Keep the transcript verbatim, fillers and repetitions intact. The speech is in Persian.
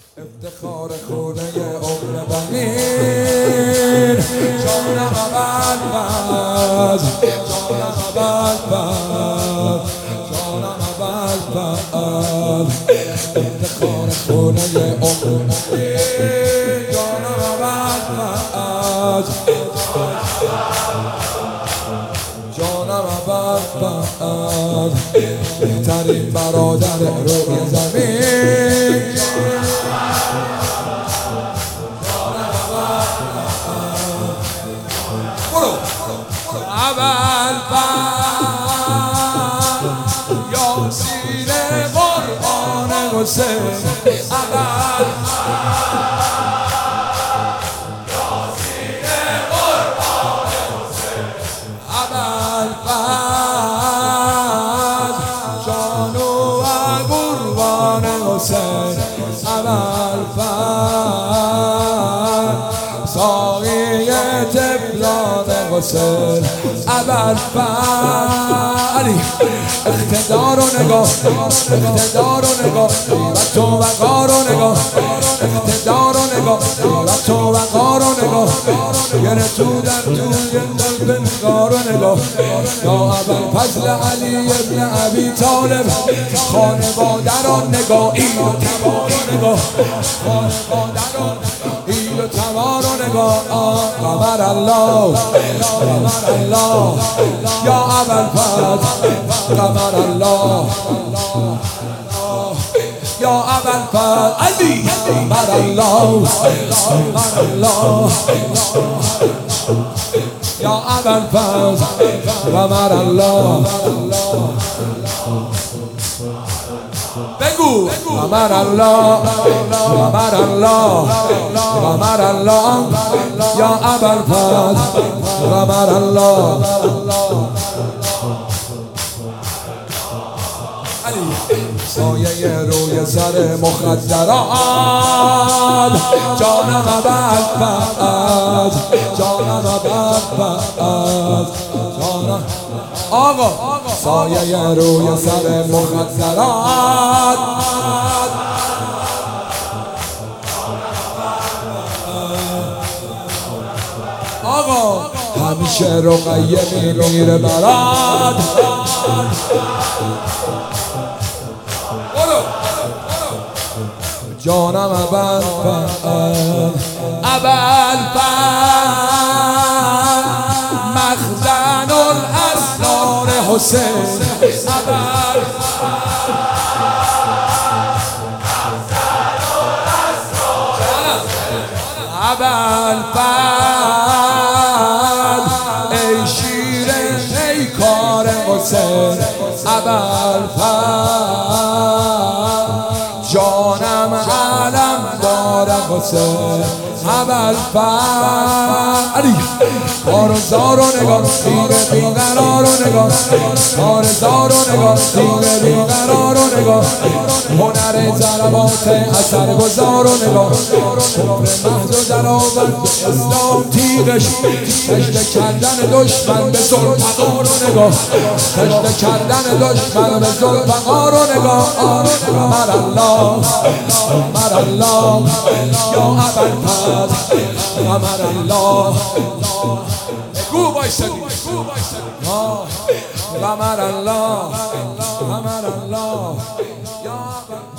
افتخار خونه عمر بمیر جانم عبد بز جانم عبد بز جانم عبد بز افتخار خونه عمر بمیر جانم عبد بز جانم عبد بز بهترین برادر روی زمین اول بر یاسین قربان حسین اول یاسین قربان حسین اول بر جانو و قربان حسین اول بر ساقی طفلان حسین اول علی اقتدار و نگاه اقتدار و نگاه غیرت و وقار و نگاه اقتدار و نگاه غیرت و وقار و نگاه گره تو در توی قلب نگار و نگاه یا ابوالفضل علی ابن ابی طالب خانواده را نگاه این و تبار و نگاه خانواده را این و تبار و نگاه قمر الله قمر الله یا ابوالفضل قمر الله یا ابوالفضل علی قمر الله قمر الله یا ابوالفضل قمر الله بگو قمر الله قمر الله قمر الله یا ابوالفضل قمر الله سایه روی سر مخدرات جانم ابوالفضل جانم ابوالفضل جانم آقا سایه روی سر مخدرات آقا همیشه رقیه میمیره برات جانم ابوالفضل ابوالفضل مخزن الاسرار حسین ابوالفضل ای شیر پیکار حسین ابوالفضل جانم علم دار حسین ابوالفضل علی کارزار و نگاه تیر بیقرار و نگاه کارزار و نگاه تیر بیقرار و نگاه هنر ضربات اثرگذار و نگاه کفر محض و درآورد اسلام تیغش سجده کردن دشمن به ذوالفقار و نگاه سجده کردن دشمن به ذوالفقار و نگاه قمر الله قمر الله یا ابوالفضل قمر الله گو بایستدی قمر الله قمر الله یا